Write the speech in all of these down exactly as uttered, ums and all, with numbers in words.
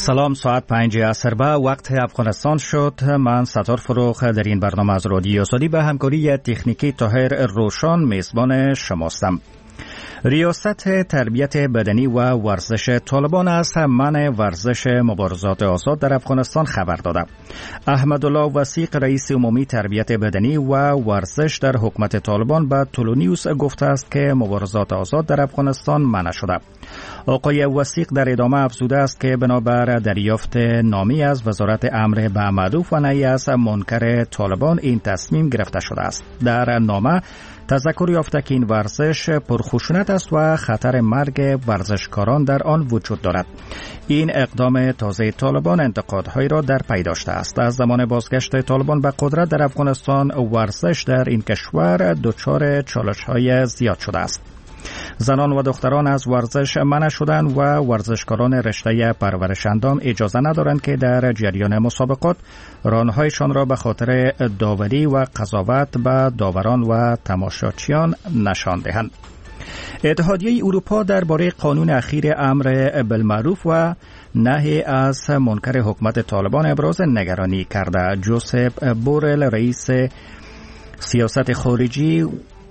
سلام، ساعت پنج عصر به وقت افغانستان شد. من ستار فروخ در این برنامه از رادیو آزادی به همکاری تکنیکی طاهر روشان میزبان شماستم. ریاست تربیت بدنی و ورزش طالبان از منع ورزش مبارزات آزاد در افغانستان خبر داده. احمدالله وثیق رئیس عمومی تربیت بدنی و ورزش در حکومت طالبان به تولونیوس گفته است که مبارزات آزاد در افغانستان منع شده. آقای وثیق در ادامه افزوده است که بنابر دریافت نامی از وزارت امر به معروف و نهی از منکر طالبان این تصمیم گرفته شده است. در نامه تذکر یافته که این ورزش پرخشونت است و خطر مرگ ورزشکاران در آن وجود دارد. این اقدام تازه طالبان انتقادهایی را در پی داشته است. از زمان بازگشت طالبان به قدرت در افغانستان ورزش در این کشور دچار چالش‌های زیاد شده است. زنان و دختران از ورزش منع شدند و ورزشکاران رشته پرورش اندام اجازه ندارند که در جریان مسابقات رانهایشان را به خاطر داوری و قضاوت به داوران و تماشاچیان نشان دهند. اتحادیه اروپا درباره قانون اخیر امر بالمعروف و نهی از منکر حکومت طالبان ابراز نگرانی کرده. جوزف بورل رئیس سیاست خارجی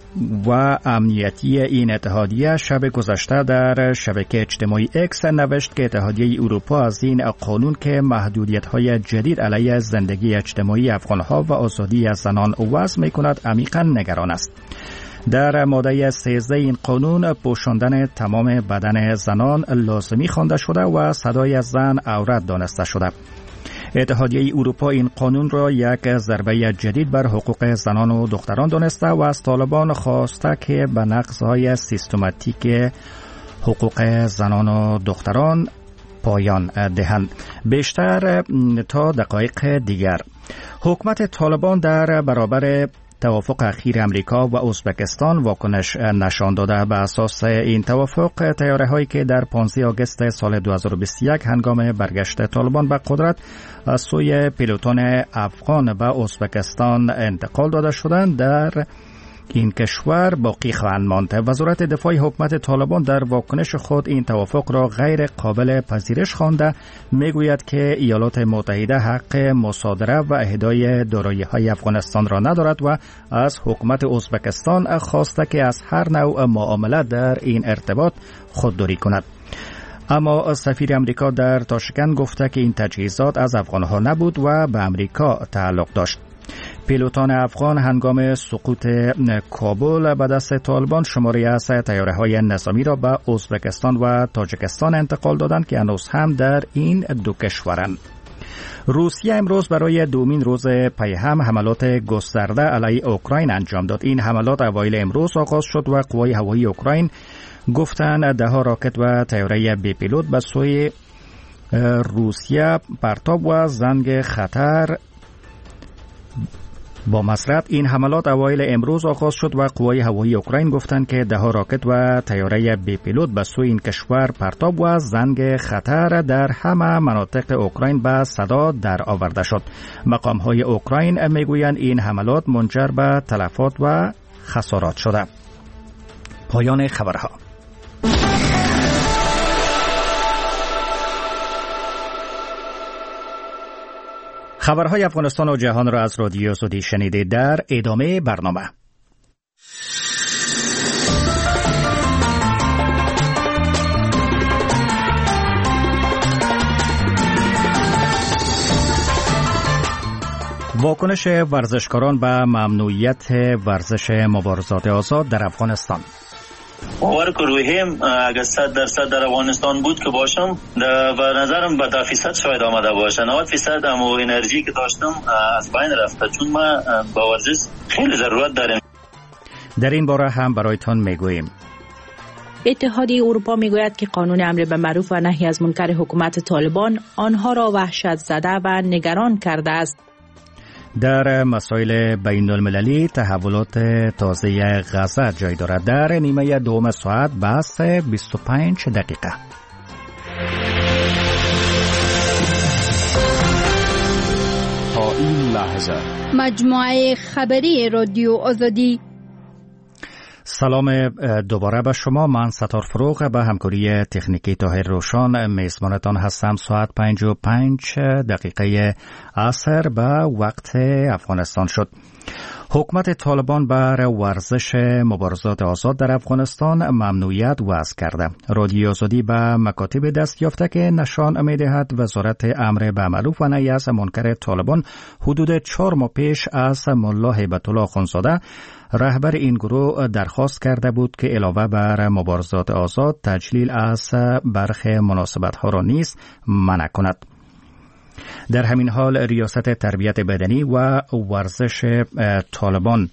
و امنیتی این اتحادیه شب گذشته در شبکه اجتماعی اکس نوشت که اتحادیه اروپا از این قانون که محدودیت‌های جدید علیه زندگی اجتماعی افغان‌ها و آزادی از زنان وضع می‌کند عمیقاً نگران است. در ماده سیزده این قانون پوشاندن تمام بدن زنان لازمی خوانده شده و صدای زن عورت دانسته شده. اتحادیه اروپا این قانون را یک ضربه جدید بر حقوق زنان و دختران دانسته و از طالبان خواسته که به نقض‌های سیستماتیک حقوق زنان و دختران پایان دهند. بیشتر تا دقایق دیگر حکومت طالبان در برابر توافق اخیر امریکا و ازبکستان واکنش نشان داده. به اساس این توافق طیاره هایی که در پانزده آگوست سال دو هزار و بیست و یک هنگام برگشت طالبان به قدرت از سوی پیلوتان افغان به ازبکستان انتقال داده شدند در این کشور باقی خواهند ماند. وزارت دفاع حکومت طالبان در واکنش خود این توافق را غیر قابل پذیرش خوانده. میگوید که ایالات متحده حق مصادره و اهدای دارایی‌های افغانستان را ندارد و از حکومت ازبکستان خواسته که از هر نوع معامله در این ارتباط خودداری کند. اما سفیر امریکا در تاشکند گفته که این تجهیزات از افغانها نبود و به امریکا تعلق داشت. پیلوتان افغان هنگام سقوط کابل به دست طالبان شماری از طیاره‌های نظامی را به ازبکستان و تاجیکستان انتقال دادند که هنوز هم در این دو کشورند. روسیه امروز برای دومین روز پی هم حملات گسترده علیه اوکراین انجام داد. این حملات اوایل امروز آغاز شد و قوای هوایی اوکراین گفتند ده ها راکت و طیاره بی پیلوت به سوی روسیه پرتاب و زنگ خطر با مسرت. این حملات اوایل امروز آغاز شد و قوای هوایی اوکراین گفتند که ده ها راکت و طیاره بی پیلوت به سوی این کشور پرتاب و زنگ خطر در همه مناطق اوکراین به صدا در آورده شد. مقام های اوکراین میگویند این حملات منجر به تلفات و خسارات شده. پایان خبرها. خبرهای افغانستان و جهان را از رادیو آزادی شنیدید. در ادامه برنامه واکنش ورزشکاران به ممنوعیت ورزش مبارزات آزاد در افغانستان. باور که روحیم اگر صد درصد در افغانستان بود که باشم و نظرم به ده فیصد شاید آمده باشه. نود فیصد امو انرژی که داشتم از بین رفته چون ما با ورزش خیلی ضرورت داریم. در این باره هم برایتان میگوییم. اتحادیه اروپا میگوید که قانون امر به معروف و نهی از منکر حکومت طالبان آنها را وحشت زده و نگران کرده است. در مسائل بین المللی تحولات تازه غزه جای دارد. در نیمه دوم ساعت بحث بیست و پنج دقیقه. تا این لحظه مجموعه خبری رادیو آزادی. سلام دوباره به شما. من ستار فروغ به همکاری تکنیکی طاهر روشان میزبانتان هستم. ساعت پنج و پنج دقیقه عصر به وقت افغانستان شد. حکومت طالبان بر ورزش مبارزات آزاد در افغانستان ممنوعیت وضع کرده. رادیو آزادی به مکاتب دست یافته که نشان می‌دهد وزارت امر به معروف و نهی از منکر طالبان حدود چهار ماه پیش از ملا هیبت الله اخوندزاده رهبر این گروه درخواست کرده بود که علاوه بر مبارزات آزاد تجلیل از برخی مناسبت‌ها را نیز منع کند. در همین حال ریاست تربیت بدنی و ورزش طالبان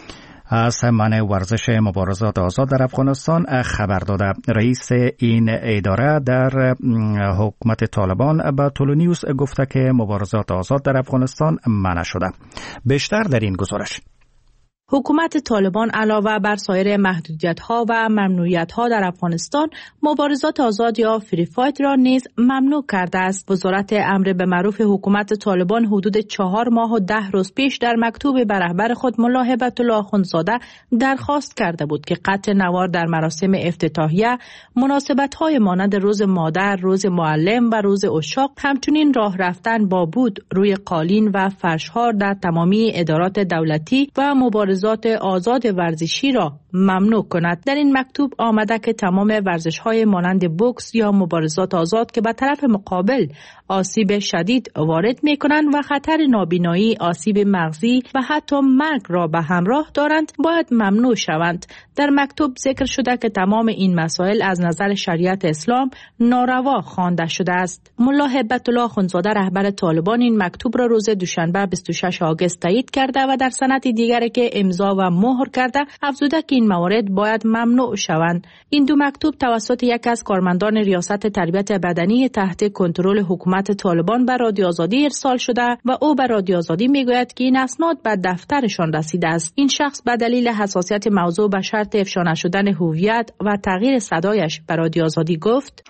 از منع ورزش مبارزات آزاد در افغانستان خبر داده. رئیس این اداره در حکومت طالبان به تولونیوس گفته که مبارزات آزاد در افغانستان منع شده. بیشتر در این گزارش. حکومت طالبان علاوه بر سایر محدودیت‌ها و ممنوعیت‌ها در افغانستان، مبارزات آزاد یا فری فایت را نیز ممنوع کرده است. وزارت امر به معروف حکومت طالبان حدود چهار ماه و ده روز پیش در مکتوب به رهبر خود ملا هیبت الله اخوندزاده درخواست کرده بود که قطع نوار در مراسم افتتاحیه، مناسبت‌های مانند روز مادر، روز معلم و روز عشاق، همچنین راه رفتن با بود روی قالین و فرش‌ها در تمامی ادارات دولتی و مبارزات آزاد ورزشی را ممنوع کند. در این مکتوب آمده که تمام ورزش‌های مانند بوکس یا مبارزات آزاد که به طرف مقابل آسیب شدید وارد می‌کنند و خطر نابینایی، آسیب مغزی و حتی مرگ را به همراه دارند باید ممنوع شوند. در مکتوب ذکر شده که تمام این مسائل از نظر شریعت اسلام ناروا خوانده شده است. ملا هیبت الله اخوندزاده رهبر طالبان این مکتوب را روز دوشنبه بیست و ششم آگوست تایید کرده و در سند دیگری که امضا و مهر کرده افزوده که این موارد باید ممنوع شوند. این دو مکتوب توسط یک از کارمندان ریاست تربیت بدنی تحت کنترل حکومت طالبان به رادیو آزادی ارسال شده و او به رادیو آزادی میگوید که این اسناد به دفترشان رسیده است. این شخص به دلیل حساسیت موضوع به شرط افشا نشدن هویت و تغییر صدایش به رادیو آزادی گفت: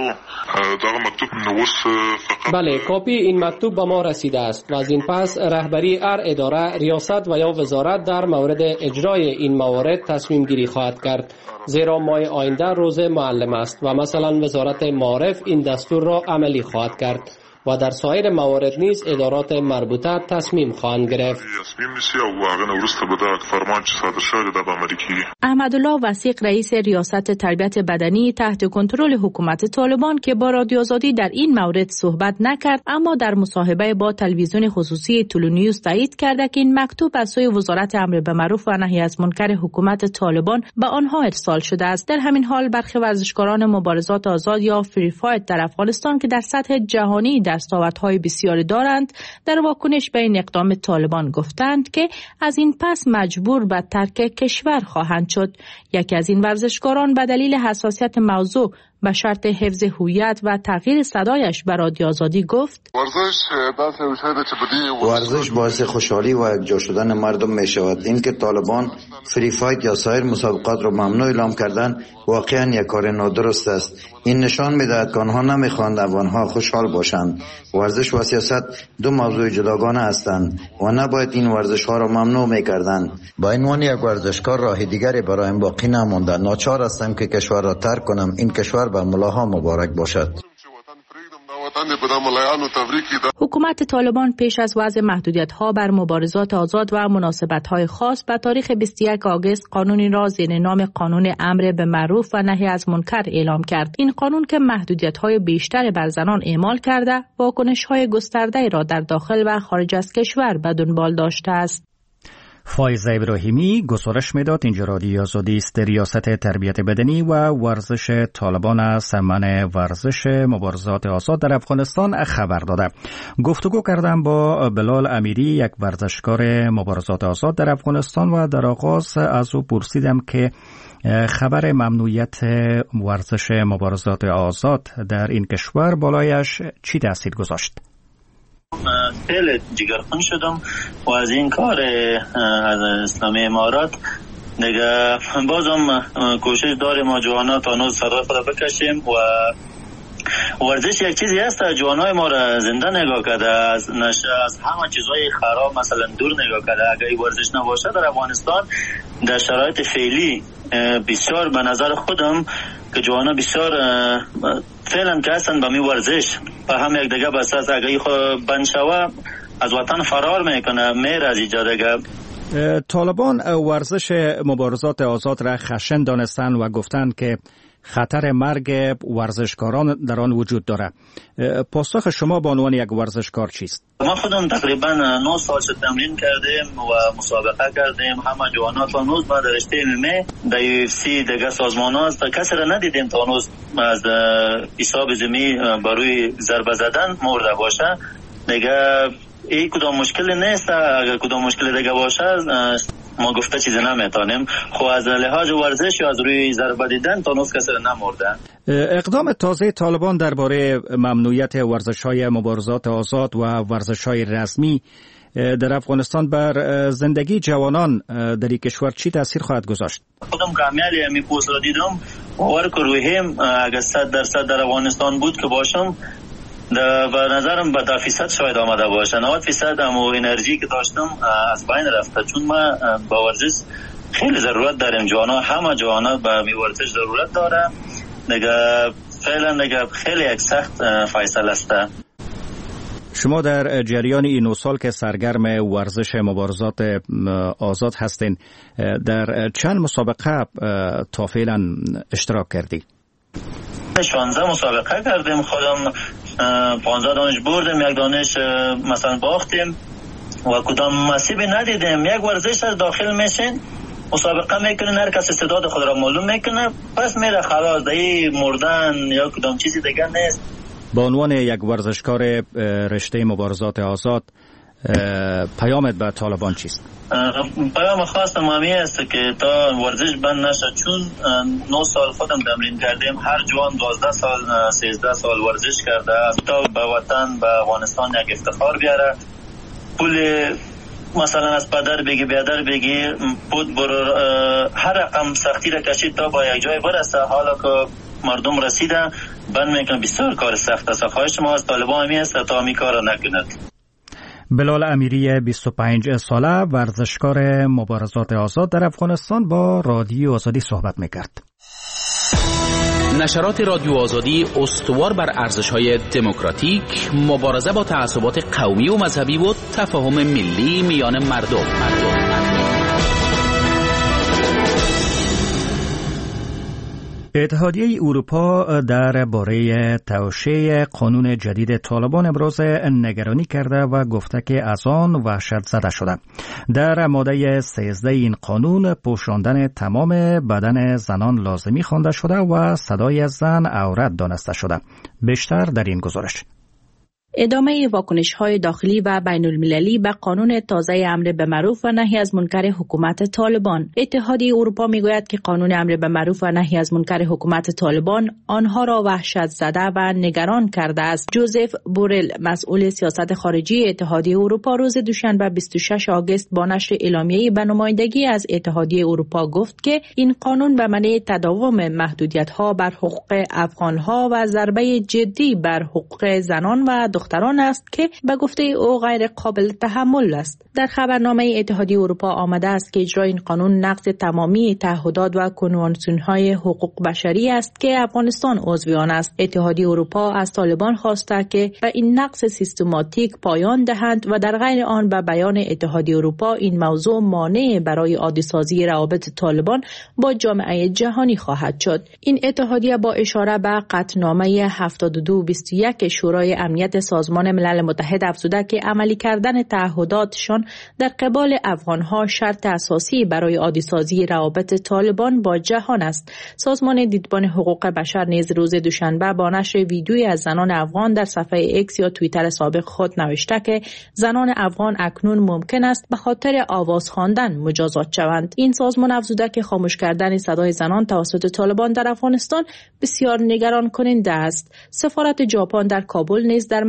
بله، کاپی این مکتوب به ما رسیده است و از این پس رهبری هر اداره، ریاست و یا وزارت در مورد اجرای این موارد تصمیم گیری خواهد کرد، زیرا ماه آینده روز معلم است و مثلا وزارت معارف این دستور را عملی خواهد کرد و در سایر موارد نیز ادارات مربوطه تصمیم خواهند گرفت. احمدالله وثیق رئیس ریاست تربیت بدنی تحت کنترل حکومت طالبان که با رادیو آزادی در این مورد صحبت نکرد، اما در مصاحبه با تلویزیون خصوصی تولونیوس تایید کرده که این مکتوب از سوی وزارت امر به معروف و نهی از منکر حکومت طالبان به آنها ارسال شده است. در همین حال برخی ورزشکاران مبارزات آزاد یا فری فایت در افغانستان که در سطح جهانی دستاوردهای بسیاری دارند، در واکنش به این اقدام طالبان گفتند که از این پس مجبور به ترک کشور خواهند شد. یکی از این ورزشکاران به دلیل حساسیت موضوع به شرط حفظ هویت و تغییر صدایش به رادیو آزادی گفت: ورزش باعث خوشحالی و یکجا شدن مردم می شود. این که طالبان فری فایت یا سایر مسابقات را ممنوع اعلام کردن واقعا یک کار نادرست است. این نشان می‌دهد که آنها نمی‌خواهند افغان‌ها خوشحال باشند. ورزش و سیاست دو موضوع جداگانه هستند و نباید این ورزش‌ها را ممنوع می‌کردند. با عنوان یک ورزشکار راه دیگری برایم باقی نمانده. ناچار هستم که کشور را ترک کنم. این کشور به ملاها مبارک باشد. حکومت طالبان پیش از وضع محدودیت‌ها بر مبارزات آزاد و مناسبت‌های خاص به تاریخ بیست و یکم آگوست قانونی را زیر نام قانون امر به معروف و نهی از منکر اعلام کرد. این قانون که محدودیت‌های بیشتر بر زنان اعمال کرده، واکنش‌های گسترده‌ای را در داخل و خارج از کشور به دنبال داشته است. فایزه ابراهیمی گزارش میداد. اینجا رادیو آزادی است. ریاست تربیت بدنی و ورزش طالبان از منع ورزش مبارزات آزاد در افغانستان خبر داده. گفتگو کردم با بلال امیری، یک ورزشکار مبارزات آزاد در افغانستان و در آغاز از او پرسیدم که خبر ممنوعیت ورزش مبارزات آزاد در این کشور بالایش چی تاثیر گذاشت؟ خیلی جگرخون شدم و از این کار از اسلامی امارات دیگه بازم کوشش داریم ما جوانا تا نوز صدا خدا بکشیم و ورزش یک چیزی است جوانای ما را زنده نگاه کرده، از نشه از همه چیزهای خراب مثلا دور نگاه کرده. اگر این ورزش نباشه در افغانستان در شرایط فعلی بسیار به نظر خودم که جوانا بسیار فعلا که هستن به می ورزش به هم یک دیگه بس از اگر خود بند شوه از وطن فرار میکنه میر از ایجا دیگه. طالبان ورزش مبارزات آزاد را خشن دانستند و گفتند که خطر مرگ ورزشکاران در آن وجود داره. پاسخ شما به عنوان یک ورزشکار چیست؟ ما خودم تقریبا نه سال شد تمرین کردیم و مسابقه کردیم. همه جوانات و نوز ما در رشته ام ام ای در یو اف سی دیگه سازمان هاست تا کسی را ندیدیم تا نوز از حساب زمین بروی ضربه زدن مرده باشه. دیگه این کدام مشکلی نیست. اگر کدام مشکلی دیگه باشه ما گفته چیزی نمیتونیم. خو از لحاظ ورزش یا از روی ضربه دیدن تا نوز کسی نمرده. اقدام تازه طالبان درباره ممنوعیت ورزش‌های مبارزات آزاد و ورزش‌های رسمی در افغانستان بر زندگی جوانان در این کشور چی تاثیر خواهد گذاشت؟ خودم کامیالی می پوست را دیدم باور که رویم اگر صد درصد در افغانستان بود که باشم در به نظرم به ده فیصد شاید آمده باشه. نود فیصد همو انرژی که داشتم از بین رفته چون ما با ورزش خیلی ضرورت داریم. جوانا همه جوانا به می ورزش ضرورت داره. دیگه فعلا دیگه خیلی یک سخت فیصله است. شما در جریان این سال که سرگرم ورزش مبارزات آزاد هستین در چند مسابقه تا فعلا اشتراک کردی؟ شانزده مسابقه کردیم. خودم پانزده دانش بردیم، یک دانش مثلا باختیم و کدام نصیبی ندیدیم. یک ورزش از داخل میشین مسابقه میکنین، هر کس استعداد خود را معلوم میکنه پس میره خلاص. دیگه مردن یا کدام چیزی دیگه نیست. با عنوان یک ورزشکار رشته مبارزات آزاد پیامت به طالبان چیست؟ پیام خواستم همی است که تا ورزش بند نشه چون نه سال خودم تمرین کردیم. هر جوان دوازده سال سیزده سال ورزش کرده تا به وطن به افغانستان یک افتخار بیاره. پول مثلا از پدر بگی بیادر بگی بود برو هر رقم سختی را کشید تا با یک جای برسه. حالا که مردم رسیده بند میکنه بسیار کار سخت است. خواهش ما از طالبان همی است تا همی کار را نکند. بلال امیری بیست و پنج ساله ورزشکار مبارزات آزاد در افغانستان با رادیو آزادی صحبت میکرد. نشرات رادیو آزادی استوار بر ارزش‌های دموکراتیک، مبارزه با تعصبات قومی و مذهبی و تفاهم ملی میان مردم. مردم. اتحادیه اروپا درباره توشیح قانون جدید طالبان ابراز نگرانی کرده و گفته که از آن وحشت زده شده. در ماده سیزده این قانون پوشاندن تمام بدن زنان لازمی خوانده شده و صدای زن عورت دانسته شده. بیشتر در این گزارش. ادامه واکنش‌های داخلی و بین المللی به قانون تازه امر به معروف و نهی از منکر حکومت طالبان. اتحادیه اروپا میگوید که قانون امر به معروف و نهی از منکر حکومت طالبان آنها را وحشت زده و نگران کرده است. جوزف بورل مسئول سیاست خارجی اتحادیه اروپا روز دوشنبه بیست و شش آگوست با نشر اعلامیه‌ای به نمایندگی از اتحادیه اروپا گفت که این قانون به معنی تداوم محدودیت‌ها بر حقوق افغان‌ها و ضربه جدی بر حقوق زنان و دختران است که به گفته او غیر قابل تحمل است. در خبرنامه اتحادیه اروپا آمده است که اجرای این قانون نقض تمامی تعهدات و کنوانسیون‌های حقوق بشری است که افغانستان عضو آن است. اتحادیه اروپا از طالبان خواسته که به این نقض سیستماتیک پایان دهند و در غیر آن به بیان اتحادیه اروپا این موضوع مانع برای عادی‌سازی روابط طالبان با جامعه جهانی خواهد شد. این اتحادیه با اشاره به قطعنامه هفتاد و دو بیست و یک شورای امنیت سازمان ملل متحد افزوده که عملی کردن تعهداتشان در قبال افغانها شرط اساسی برای عادی‌سازی روابط طالبان با جهان است. سازمان دیدبان حقوق بشر نیز روز دوشنبه با نشر ویدیویی از زنان افغان در صفحه ایکس یا توییتر سابق خود نوشته که زنان افغان اکنون ممکن است به خاطر آواز خواندن مجازات شوند. این سازمان افزوده که خاموش کردن صدای زنان توسط طالبان در افغانستان بسیار نگران کننده است. سفارت ژاپن در کابل نیز در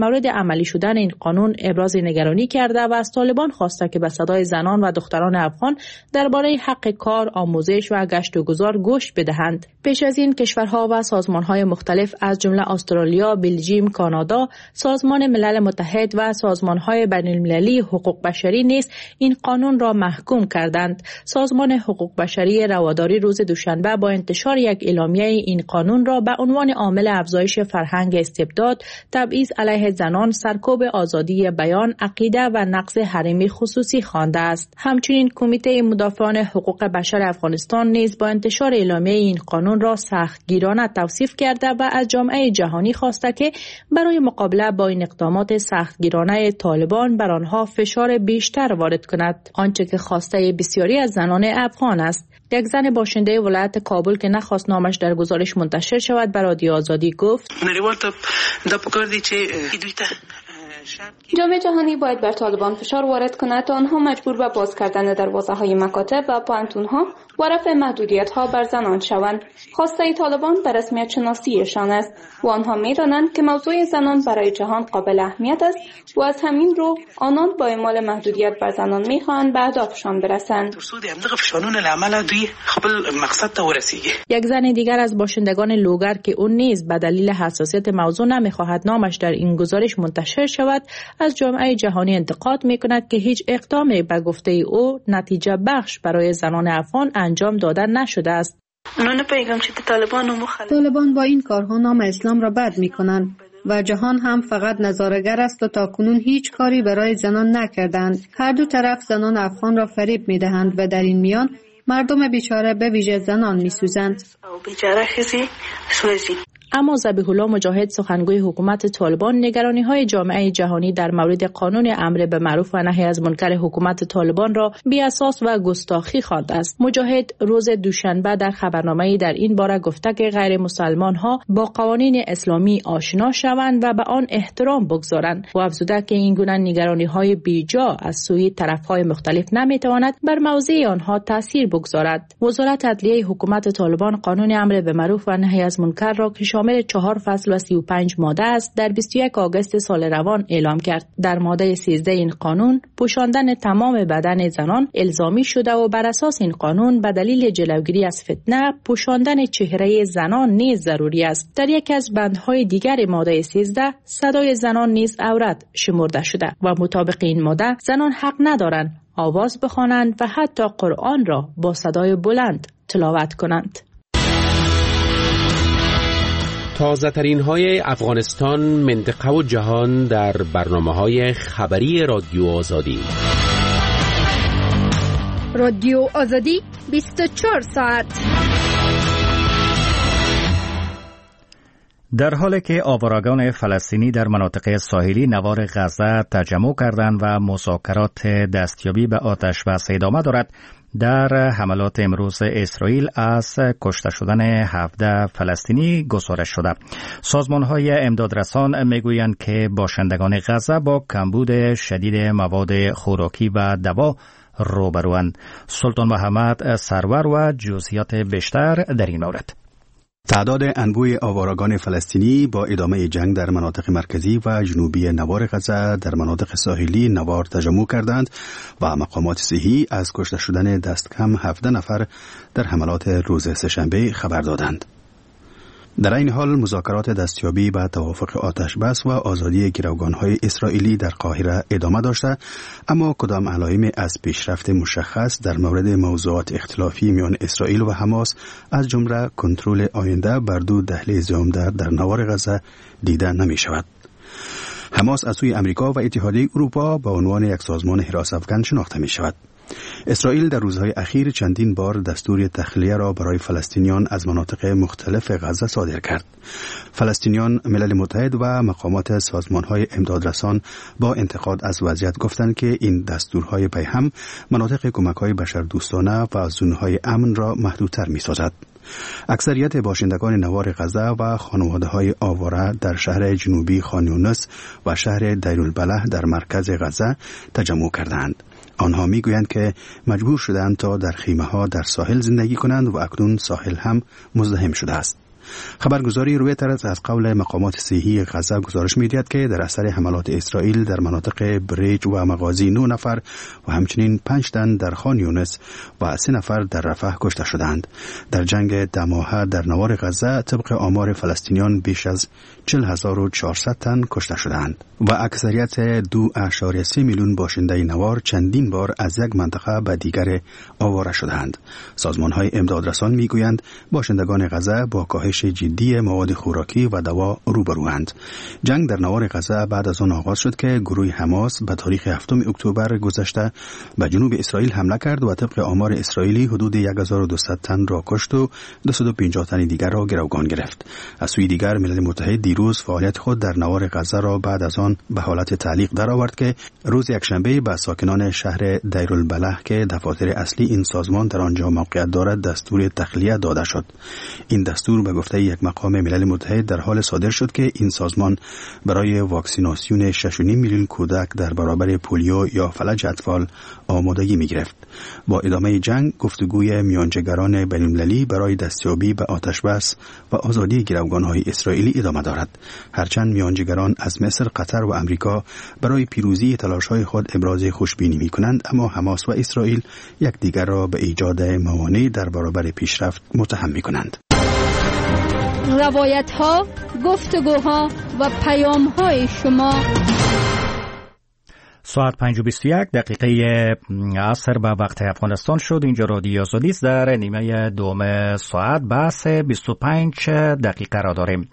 مورد عملی شدن این قانون ابراز نگرانی کرده و از طالبان خواسته که به صدای زنان و دختران افغان درباره حق کار، آموزش و گشت و گذار گوش بدهند. پیش از این کشورها و سازمانهای مختلف از جمله استرالیا، بلژیم، کانادا، سازمان ملل متحد و سازمانهای بین المللی حقوق بشری نیز این قانون را محکوم کردند. سازمان حقوق بشری رواداری روز دوشنبه با انتشار یک اعلامیه این قانون را به عنوان عامل افزایش فرهنگ استبداد، تبعیض علیه زنان، سرکوب آزادی بیان، عقیده و نقض حریم خصوصی خوانده است. همچنین کمیته مدافعان حقوق بشر افغانستان نیز با انتشار اعلامیه این قانون را سختگیرانه توصیف کرده و از جامعه جهانی خواسته که برای مقابله با این اقدامات سختگیرانه طالبان بر آنها فشار بیشتر وارد کند، آنچه که خواسته بسیاری از زنان افغان است. یک زن باشنده ولایت کابل که نخواست نامش در گزارش منتشر شود به رادیو آزادی گفت: جامعه جهانی باید بر طالبان فشار وارد کند تا آنها مجبور به باز کردن دروازه‌های مکاتب و پانتون‌ها و رفع محدودیت‌ها بر زنان شوند. خواسته طالبان به رسمیت شناسیشان است و آنها می‌دانند که موضوع زنان برای جهان قابل اهمیت است و از همین رو آنان با اعمال محدودیت بر زنان می‌خواهند به اهدافشان برسند. یک زن دیگر از باشندگان لوگر که اون نیز به دلیل حساسیت موضوع نمی‌خواهد نامش در این گزارش منتشر شود، از جامعه جهانی انتقاد می‌کند که هیچ اقدامی به گفته او نتیجه بخش برای زنان افغان انجام داده نشده است. طالبان با این کارها نام اسلام را بد می‌کنند و جهان هم فقط نظاره‌گر است و تاکنون هیچ کاری برای زنان نکردند. هر دو طرف زنان افغان را فریب می‌دهند و در این میان مردم بیچاره به ویژه زنان می‌سوزند. اما ذبیح الله مجاهد سخنگوی حکومت طالبان نگرانی‌های جامعه جهانی در مورد قانون امر به معروف و نهی از منکر حکومت طالبان را بی اساس و گستاخی خوانده است. مجاهد روز دوشنبه در خبرنامه‌ای در این باره گفته که غیر مسلمان‌ها با قوانین اسلامی آشنا شوند و به آن احترام بگذارند و افزوده که این گونه نگرانی‌های بیجا از سوی طرف‌های مختلف نمی‌تواند بر موضع آنها تاثیر بگذارد. وزارت عدلیه حکومت طالبان قانون امر به معروف و نهی از منکر را که شامل چهار فصل و سی و پنج ماده است در بیست و یک آگوست سال روان اعلام کرد. در ماده سیزده این قانون پوشاندن تمام بدن زنان الزامی شده و بر اساس این قانون به دلیل جلوگیری از فتنه پوشاندن چهره زنان نیز ضروری است. در یکی از بندهای دیگر ماده سیزده صدای زنان نیز عورت شمرده شده و مطابق این ماده زنان حق ندارند آواز بخوانند و حتی قرآن را با صدای بلند تلاوت کنند. تازه ترین های افغانستان، منطقه و جهان در برنامه های خبری رادیو آزادی. رادیو آزادی بیست و چهار ساعت. در حالی که آوارگان فلسطینی در مناطق ساحلی نوار غزه تجمع کردند و مذاکرات دستیابی به آتش بس ادامه دارد، در حملات امروز اسرائیل از کشته شدن هفده فلسطینی گزارش شده. سازمان‌های امدادرسان میگویند که باشندگان غزه با کمبود شدید مواد خوراکی و دوا روبروند. سلطان محمد سرور و جزئیات بیشتر در این مورد. تعداد انبوه آوارگان فلسطینی با ادامه جنگ در مناطق مرکزی و جنوبی نوار غزه در مناطق ساحلی نوار تجمع کردند و مقامات صحی از کشته شدن دست کم هفده نفر در حملات روز سه‌شنبه خبر دادند. در این حال مذاکرات دستیابی به توافق آتش بس و آزادی گروگان‌های اسرائیلی در قاهره ادامه داشته، اما کدام علائمی از پیشرفت مشخص در مورد موضوعات اختلافی میان اسرائیل و حماس از جمله کنترل آینده بر دو دهلیز عمده در نوار غزه دیده نمی شود. حماس از سوی امریکا و اتحادیه اروپا به عنوان یک سازمان حراس افغان شناخته می شود. اسرائیل در روزهای اخیر چندین بار دستور تخلیه را برای فلسطینیان از مناطق مختلف غزه صادر کرد. فلسطینیان، ملل متحد و مقامات سازمانهای امدادرسان با انتقاد از وضعیت گفتند که این دستورهای پیهم مناطق کمک‌های بشردوستانه و زونهای امن را محدودتر می‌سازد. اکثریت باشندگان نوار غزه و خانواده‌های آواره در شهر جنوبی خان یونس و شهر دیر البلح در مرکز غزه تجمع کردند. آنها میگویند که مجبور شدند تا در خیمه‌ها در ساحل زندگی کنند و اکنون ساحل هم مزدحم شده است. خبرگزاری رویترز از قول مقامات صحی غزه گزارش می‌دهد که در اثر حملات اسرائیل در مناطق بریج و مغازی نه نفر و همچنین پنج تن در خان یونس و سه نفر در رفح کشته شدند. در جنگ دماهه در نوار غزه طبق آمار فلسطینیان بیش از چهل هزار و چهارصد تن کشته شدند و اکثریت دو اعشاریه سه میلیون باشنده نوار چندین بار از یک منطقه به دیگر آواره شدند. سازمان‌های امدادرسان میگویند باشندگان غزه با کاهش جدی مواد خوراکی و دوا روبروند. جنگ در نوار غزه بعد از آن آغاز شد که گروه حماس به تاریخ هفتم اکتبر گذشته به جنوب اسرائیل حمله کرد و طبق آمار اسرائیلی حدود هزار و دویست تن را کشت و دویست و پنجاه تن دیگر را گروگان گرفت. از سوی دیگر ملل متحد دیروز فعالیت خود در نوار غزه را بعد از آن به حالت تعلیق درآورد که روز یکشنبه به ساکنان شهر دیرالبلح که دفاتر اصلی این سازمان در آنجا موقعیت دارد دستور تخلیه داده شد. این دستور به گفته یک مقام ملل متحد در حال صادر شد که این سازمان برای واکسیناسیون شش و نیم میلیون کودک در برابر پولیو یا فلج اطفال آمادگی می گرفت. با ادامه جنگ گفتگوی میانجیگران بین‌المللی برای دستیابی به آتشبس و آزادی گروگان‌های اسرائیلی ادامه دارد. هرچند میانجیگران از مصر، قطر و امریکا برای پیروزی تلاش‌های خود ابراز خوشبینی می‌کنند، اما حماس و اسرائیل یکدیگر را به ایجاد موانع در برابر پیشرفت متهم می‌کنند. روایت‌ها، گفتگوها و پیام‌های شما. ساعت پنج و بیست و یک دقیقه عصر به وقت افغانستان شد. اینجا رادیو آزادی است. در نیمه دوم ساعت بحث بیست و پنج دقیقه را داریم.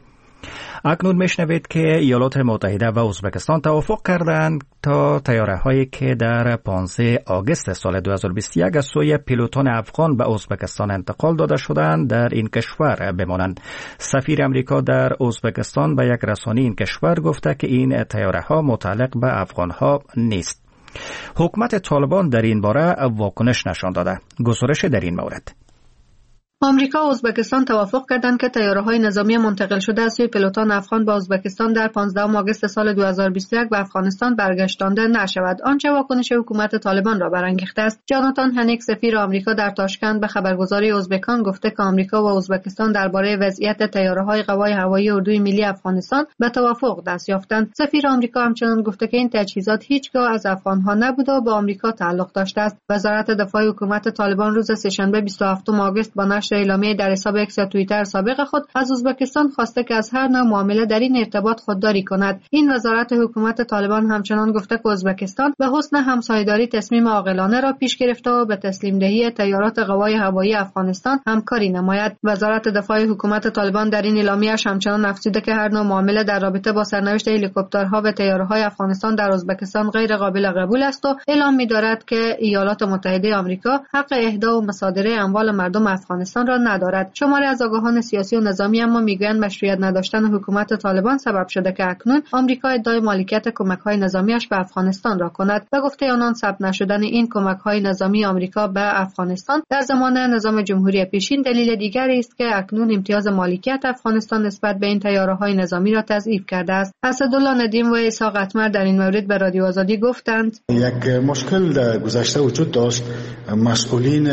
اکنون میشنوید که ایالات متحده و ازبکستان توافق کردند تا طیاره هایی که در پانزده آگوست سال دو هزار و بیست و یک از سوی پیلوتان افغان به ازبکستان انتقال داده شدند در این کشور بمانند. سفیر امریکا در ازبکستان به یک رسانه این کشور گفته که این طیاره ها متعلق به افغان ها نیست. حکومت طالبان در این باره واکنش نشان داده. گزارش در این مورد. آمریکا و ازبکستان توافق کردند که طیاره‌های نظامی منتقل شده از سوی پیلوتان افغان به ازبکستان در پانزدهم آگوست سال دو هزار و بیست و یک به افغانستان برگشتانده نشود، آنچه واکنش حکومت طالبان را برانگیخته است. جاناتان هنیک سفیر آمریکا در تاشکند به خبرگزاری ازبکان گفته که آمریکا و ازبکستان درباره وضعیت طیاره‌های قوای هوایی اردوی ملی افغانستان به توافق دست یافتند. سفیر آمریکا همچنین گفته که این تجهیزات هیچگاه از افغان‌ها نبوده و به آمریکا تعلق داشته است. وزارت دفاع حکومت طالبان روز سه‌شنبه بیست و هفتم آگوست با نشر اعلامیه در حساب اکس یا توییتر سابق خود از ازبکستان خواسته که از هر نوع معامله در این ارتباط خودداری کند. این وزارت حکومت طالبان همچنان گفته که ازبکستان به حسن همسایه‌داری تصمیم عاقلانه را پیش گرفته و به تسلیم دهی طیارات قوای هوایی افغانستان همکاری نماید. وزارت دفاع حکومت طالبان در این اعلامیه‌اش همچنان افزوده که هر نوع معامله در رابطه با سرنوشت هلیکوپترها و طیاره‌های افغانستان در ازبکستان غیر قابل قبول است و اعلام می‌دارد که ایالات متحده آمریکا حق اهدا و مصادره اموال مردم افغانستان را ندارد. شماری از آگاهان سیاسی و نظامی اما میگویند مشروعیت نداشتن حکومت طالبان سبب شده که اکنون آمریکا ادعای مالکیت کمک‌های نظامیش به افغانستان را کند. به گفته آنان ثبت نشدن این کمک‌های نظامی آمریکا به افغانستان در زمان نظام جمهوری پیشین دلیل دیگری است که اکنون امتیاز مالکیت افغانستان نسبت به این طیاره‌های نظامی را تضعیف کرده است. اسدالله ندیم و اسحاق اتمر در این مورد به رادیو آزادی گفتند یک مشکل در گذشته وجود داشت. مسئولین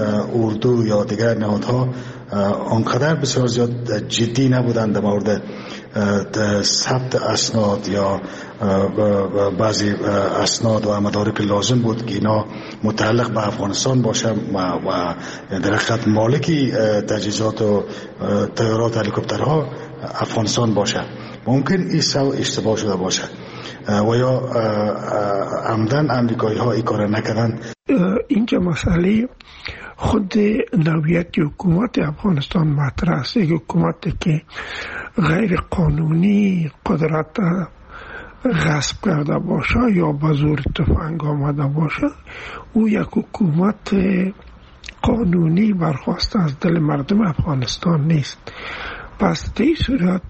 اردو یا دیگر نهادها آنقدر بسیار زیاد جدی نبودند در مورد ثبت اسناد یا بعضی اسناد و مدارک لازم بود که اینا متعلق به افغانستان باشه و در حقیقت مالکی تجهیزات و طیارات هلیکوپترها افغانستان باشه. ممکن این سو اشتباه شده باشه و یا عمدن امریکایی ها این کار نکردن. اینجا مسئله خود نوعیت حکومت افغانستان مطرح است. یک حکومتی که غیر قانونی قدرت غصب کرده باشه یا به زور تفنگ آمده باشه، او یک حکومت قانونی برخواسته از دل مردم افغانستان نیست. پس در این صورت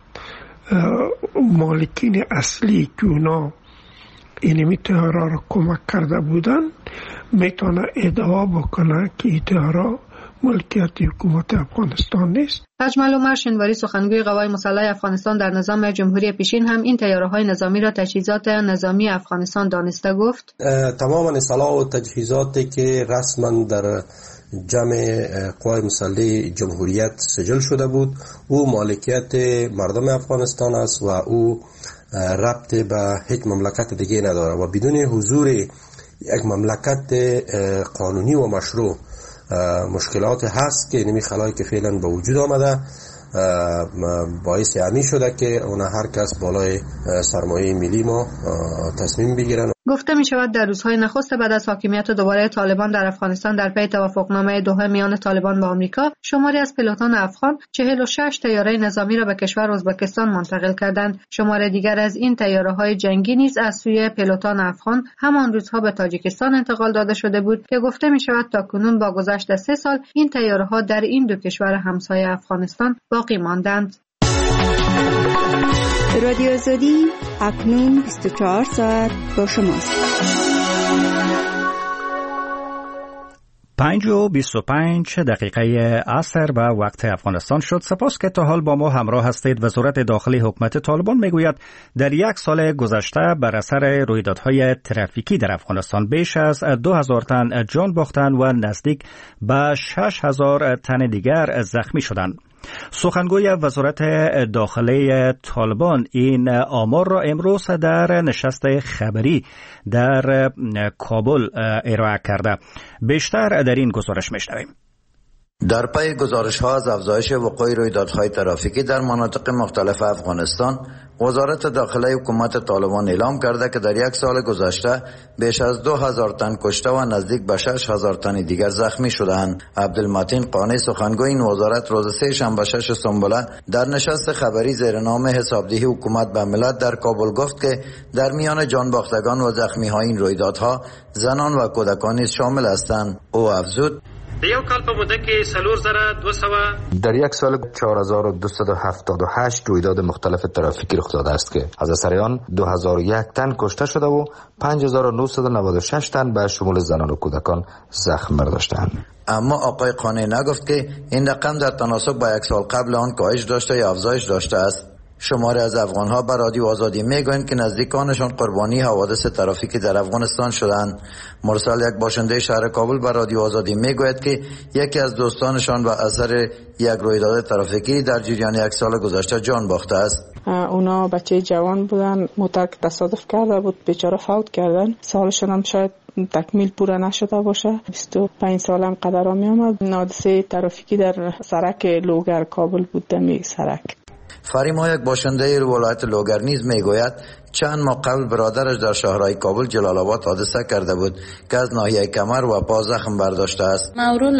مالکین اصلی که اونا اینمی طیاره را کمک کرده بودن میتونه ادعا بکنه که این طیاره ملکیت حکومت افغانستان نیست. اجمل عمر شنواری سخنگوی قوای مسلح افغانستان در نظام جمهوری پیشین هم این طیاره‌های نظامی را تجهیزات نظامی افغانستان دانسته گفت. تماما سلاح و تجهیزاتی که رسما در جمع قوای مسلح جمهوریت سجل شده بود. او مالکیت مردم افغانستان است و او ربط به هیچ مملکت دیگه نداره و بدون حضور یک مملکت قانونی و مشروع مشکلات هست که نمی خلایی که فعلا به وجود آمده باعث همین شده که اون هر کس بالای سرمایه ملی ما تصمیم بگیرن. گفته می شود در روزهای نخست بعد از حاکمیت دوباره طالبان در افغانستان در پی توافقنامه دوحه میان طالبان و آمریکا، شماری از پیلوتان افغان چهل و شش طیاره نظامی را به کشور ازبکستان منتقل کردند. شمار دیگر از این طیاره‌های جنگی نیز از سوی پیلوتان افغان همان روزها به تاجیکستان انتقال داده شده بود که گفته می شود تاکنون با گذشت سه سال این طیاره‌ها در این دو کشور همسایه افغانستان باقی ماندند. رادیو آزادی اکنون بیست و چهار ساعت با شماست. پنج و بیست و پنج دقیقه عصر به وقت افغانستان شد. سپاس که تا حال با ما همراه هستید. وزارت داخلی حکومت طالبان میگوید در یک سال گذشته بر اثر رویدادهای ترافیکی در افغانستان بیش از دو هزار تن جان باختند و نزدیک به شش هزار تن دیگر زخمی شدند. سخنگوی وزارت داخلی طالبان این آمار را امروز در نشست خبری در کابل ارائه کرده. بیشتر در این گزارش میشنویم. در پی گزارش‌ها از افزایش وقوع رویدادهای ترافیکی در مناطق مختلف افغانستان، وزارت داخلی حکومت طالبان اعلام کرده که در یک سال گذشته بیش از دو هزار تن کشته و نزدیک به شش هزار تن دیگر زخمی شدند. عبدالمتین قانی سخنگوی این وزارت روز سه شنبه شش سنبله در نشست خبری زیر نام حسابدهی حکومت به ملت در کابل گفت که در میان جانباختگان و زخمی‌های این رویدادها زنان و کودکان نیز شامل هستند. او افزود: یو کال په موده کې سلور زره دو سوه در یک سال چهار هزار و دویست و هفتاد و هشت رویداد مختلف ترافیکی رخ داده است که از اثر آن دو هزار و یک تن کشته شده و پنج هزار و نهصد و نود و شش تن به شمول زنان و کودکان زخم برداشتند. اما آقای قانی نگفت که این رقم در تناسب با یک سال قبل آن کاهش داشته یا افزایش داشته است. شماری از افغان‌ها به رادیو آزادی میگویند که نزدیکانشان قربانی حوادث ترافیکی در افغانستان شدند. مرسل، یک باشنده شهر کابل، به رادیو آزادی میگوید که یکی از دوستانشان به اثر یک رویداد ترافیکی در جریان یک سال گذشته جان باخته است. اونا بچه جوان بودن، موتر که تصادف کرده بود بیچاره فوت کردن. سالشون هم شاید تکمیل پورا نشده باشه. بیست و پنج سال هم قدر می آمد. حادثه ترافیکی در سرک لوگر کابل بود. دمی سرک فریما، یک باشنده ولایت لوگر نیز میگوید چند ماه قبل برادرش در شهرهای کابل جلال آباد حادثه کرده بود که از ناحیه کمر و پا زخم برداشته است.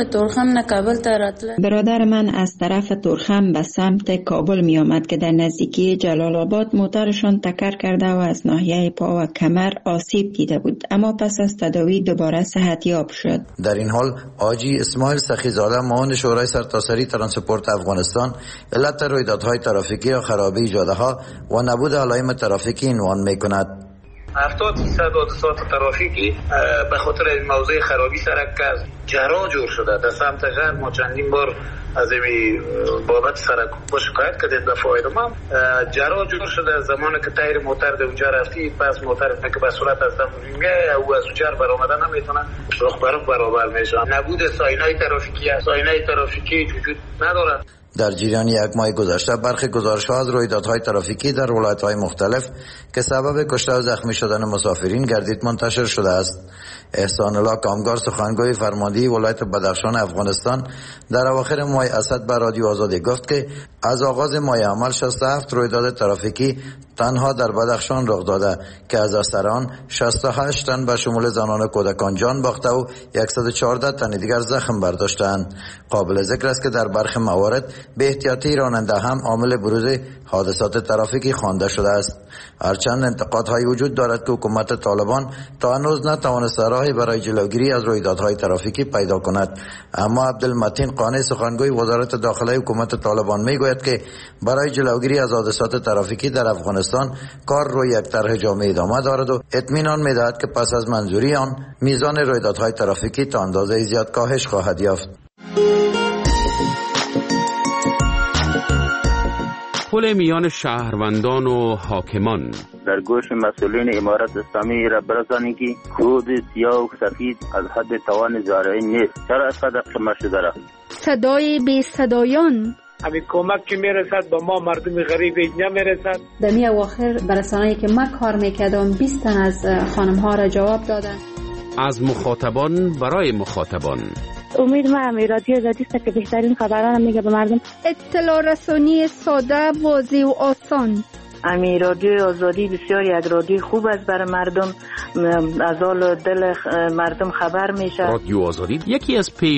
برادر من از طرف تورخم به سمت کابل می آمد که در نزدیکی جلال آباد موترشان تکر کرده و از ناحیه پا و کمر آسیب دیده بود، اما پس از تداوی دوباره صحتیاب شد. در این حال حاجی اسماعیل سخیزاده، معاون شورای سرتاسری ترانسپورت افغانستان، علت رویدادهای ترافیکی و خرابی جاده‌ها و نبود علائم ترافیکی عنوان می‌کند. هفتاد درصد حادثات ترافیکی به خاطر این موضوع خرابی سرک کرد جرا جور شده. در سمت غرب ما چندین بار از این بابت سرک با شکایت کردیم دفعه دوم جرا جور شده. زمانی که تایر موتر در اونجا رفتی، پس موتر که به صورت از دم میگه او از اونجا برآمدن نمیتونه، رخ برخ برابر میشه. نبود ساینای ترافیکی، ساینای ترافیکی وجود نداره. در جریان یک ماه گذشته برخی گزارش‌ها از رویدادهای ترافیکی در ولایت‌های مختلف که سبب کشته و زخمی شدن مسافرین گردید منتشر شده است. احسان الله کامگار، سخنگوی فرماندهی ولایت بدخشان افغانستان، در اواخر ماه اسد به رادیو آزادی گفت که از آغاز ماه عمل شصت و هفت رویداد ترافیکی تنها در بدخشان رخ داده که از اثر آن شصت و هشت تن به شمول زنان و کودکان جان باخته و صد و چهارده تن دیگر زخم برداشتند. قابل ذکر است که در برخی موارد به احتیاطی راننده هم عامل بروز حادثات ترافیکی خوانده شده است. هرچند انتقادهای وجود دارد که حکومت طالبان تا هنوز نتوانسته راهی برای جلوگیری از رویدادهای ترافیکی پیدا کند، اما عبدالمتین قانی، سخنگوی وزارت داخلی حکومت طالبان میگوید که برای جلوگیری از حادثات ترافیکی در افغانستان کار روی یک طرح جامع ادامه دارد و اطمینان میدهد که پس از منظوری آن میزان رویدادهای ترافیکی تا اندازه زیاد کاهش خواهد یافت. پل میان شهروندان و حاکمان. در گوش مسئولین امارت اسلامی را برسانید که کود سیاه و سفید از حد توان زارعین نیست. چرا اسقدر قمه شده را؟ صدای بی صدایان. همین کمک که میرسد با ما مردم غریب نمیرسد. در می اواخر برسانه‌ای که ما کار میکردم بیست تن از خانم ها را جواب دادن. از مخاطبان برای مخاطبان. امید ما همی رادیو آزادی است که بهترین خبران میگه به مردم. اطلاع رسانی ساده، واضح و آسان. امی رادیو آزادی بسیار یک رادیو خوب است برای مردم، از حال دل مردم خبر میشه. رادیو آزادی یکی از